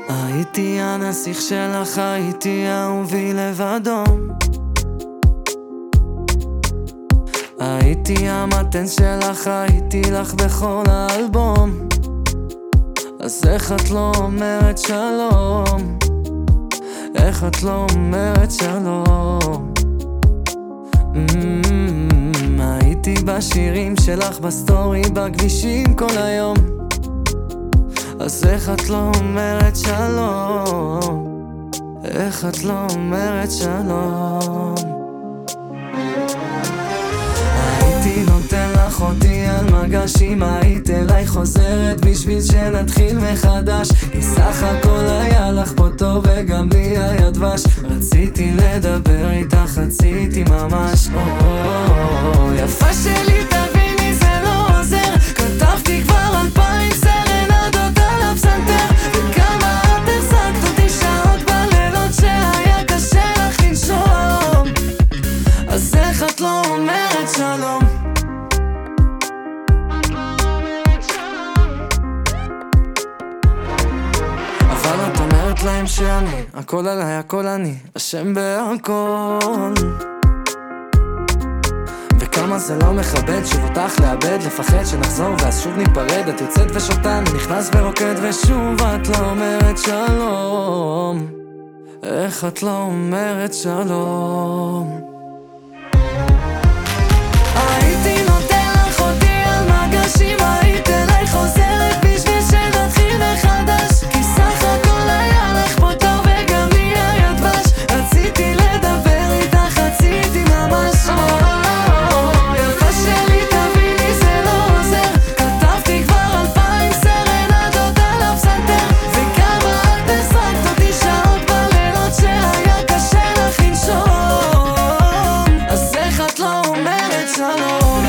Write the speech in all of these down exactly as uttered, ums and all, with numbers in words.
הייתי הנסיך שלך, הייתי אהובי לבדום. הייתי המתן שלך, הייתי לך בכל האלבום. אז איך את לא אומרת שלום? איך את לא אומרת שלום? mm, הייתי בשירים שלך, בסטורי, בכבישים כל היום. אז איך את לא אומרת שלום? איך את לא אומרת שלום? הייתי נותן לך אותי על מגשים, היית אליי חוזרת בשביל שנתחיל מחדש. כי סך הכל היה לך פה טוב וגם לי היה דבש. רציתי לדבר איתך, רציתי ממש. או יפה שלי תביני זה לא עוזר. כתבתי כבר אלפיים סרנדות על הפסנתר, וכמה את החזקת אותי שעות בלילות שהיה קשה לך לנשום. אז איך את לא אומרת שלום? אבל את אומרת להם שאני הכל עליי, הכל אני אשם בהכל. וכמה זה לא מכבד שוב אותך לאבד, לפחד שנחזור ואז שוב ניפרד. את יוצאת ושותה, אני נכנס ורוקד, ושוב את לא אומרת שלום. איך את לא אומרת שלום? הייתי נותן לך אותי על מגשים, היית אליי חוזרת בשביל שנתחיל מחדש. כי סך הכל היה לך פה טוב וגם לי היה דבש. רציתי לדבר איתך, רציתי ממש. יפה שלי תביני זה לא עוזר. כתבתי כבר אלפיים סרנדות על הפסנתר, וכמה את החזקת אותי שעות בלילות שהיה קשה לך לנשום. אז איך את לא אומרת שלום?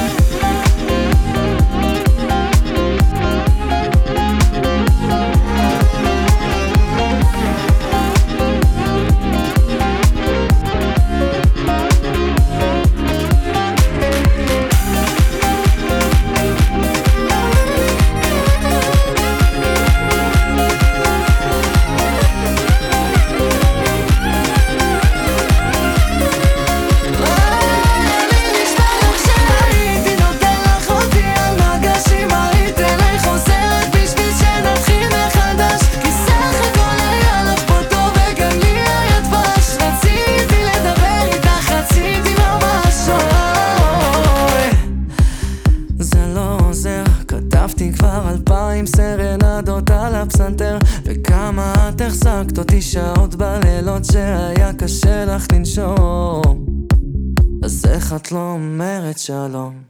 כתבתי כבר אלפיים סרנדות על הפסנתר, וכמה את החזקת אותי שעות בלילות שהיה קשה לך לנשום. אז איך את לא אומרת שלום?